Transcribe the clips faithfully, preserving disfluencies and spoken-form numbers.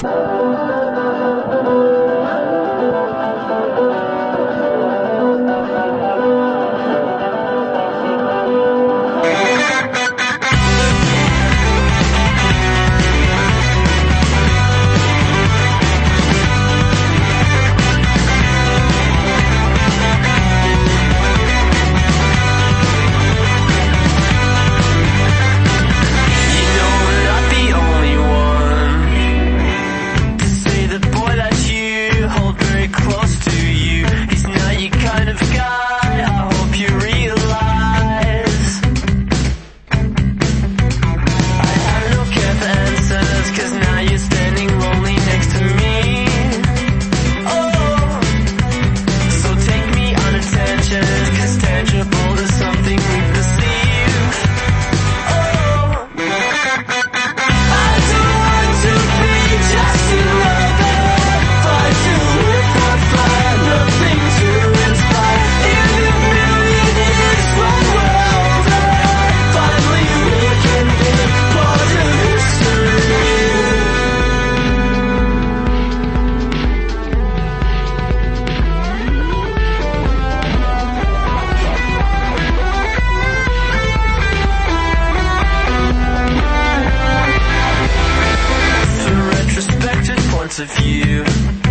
Of you.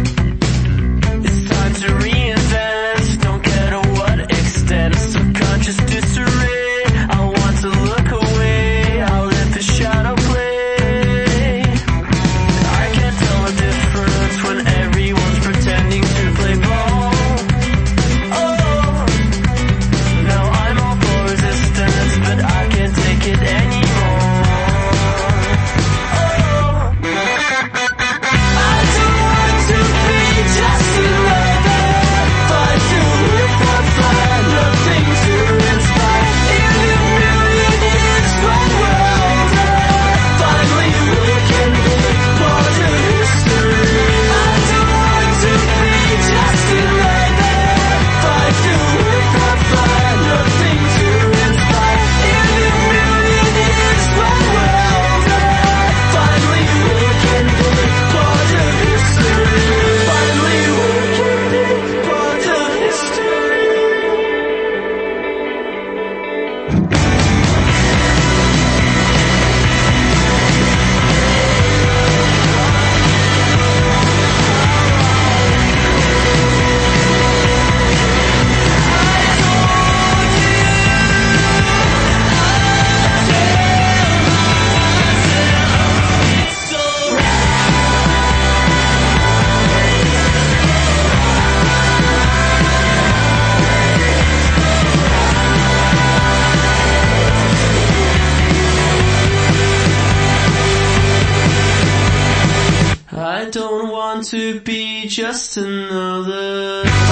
It's time to reinvent, don't care to what extent. Subconscious disarray, I want to look away, I'll let the shadow play. I can't tell the difference when everyone's pretending to play ball. Oh, now I'm all for resistance, but I can't take it anymore. I don't want to be just another